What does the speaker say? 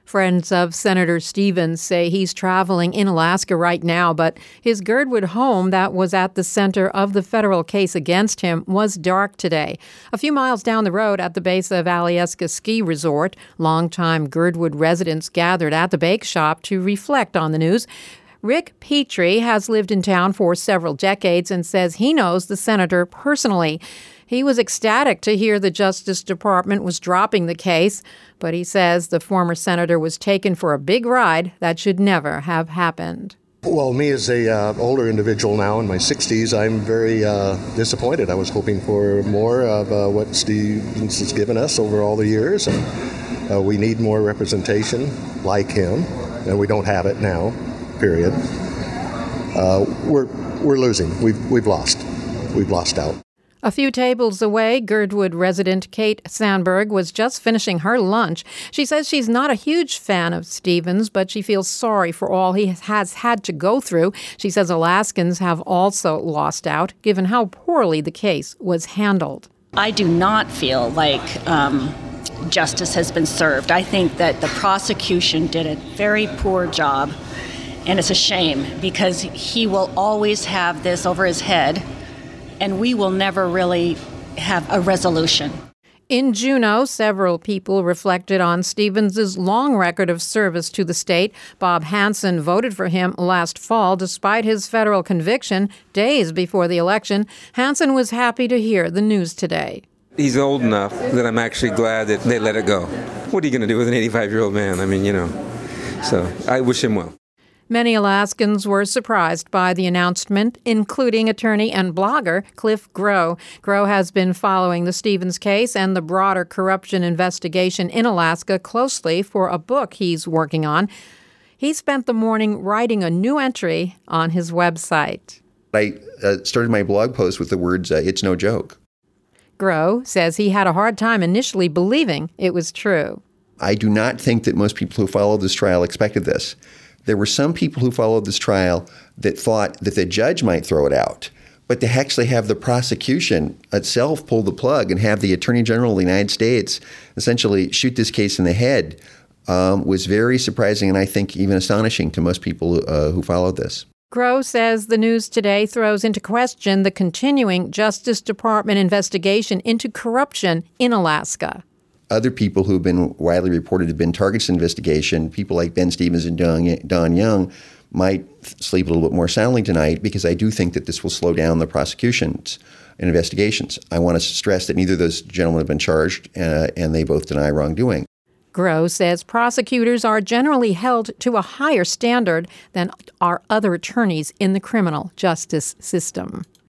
Friends of Senator Stevens say he's traveling in Alaska right now, but his Girdwood home that was at the center of the federal case against him was dark today. A few miles down the road at the base of Alyeska Ski Resort, longtime Girdwood residents gathered at the bake shop to reflect on the news. Rick Petrie has lived in town for several decades and says he knows the senator personally. He was ecstatic to hear the Justice Department was dropping the case, but he says the former senator was taken for a big ride that should never have happened. Well, me as a older individual now in my 60s, I'm very disappointed. I was hoping for more of what Stevens has given us over all the years, and we need more representation like him, and we don't have it now, period. We're losing. We've lost. We've lost out. A few tables away, Girdwood resident Kate Sandberg was just finishing her lunch. She says she's not a huge fan of Stevens, but she feels sorry for all he has had to go through. She says Alaskans have also lost out, given how poorly the case was handled. I do not feel like justice has been served. I think that the prosecution did a very poor job, and it's a shame because he will always have this over his head, and we will never really have a resolution. In Juneau, several people reflected on Stevens' long record of service to the state. Bob Hansen voted for him last fall despite his federal conviction days before the election. Hansen was happy to hear the news today. He's old enough that I'm actually glad that they let it go. What are you going to do with an 85-year-old man? I mean, so I wish him well. Many Alaskans were surprised by the announcement, including attorney and blogger Cliff Groh. Groh has been following the Stevens case and the broader corruption investigation in Alaska closely for a book he's working on. He spent the morning writing a new entry on his website. I started my blog post with the words, "It's no joke." Groh says he had a hard time initially believing it was true. I do not think that most people who followed this trial expected this. There were some people who followed this trial that thought that the judge might throw it out, but to actually have the prosecution itself pull the plug and have the Attorney General of the United States essentially shoot this case in the head was very surprising and I think even astonishing to most people who followed this. Groh says the news today throws into question the continuing Justice Department investigation into corruption in Alaska. Other people who have been widely reported to have been targets of investigation, people like Ben Stevens and Don Young, might sleep a little bit more soundly tonight because I do think that this will slow down the prosecutions and investigations. I want to stress that neither of those gentlemen have been charged and they both deny wrongdoing. Groh says prosecutors are generally held to a higher standard than are other attorneys in the criminal justice system.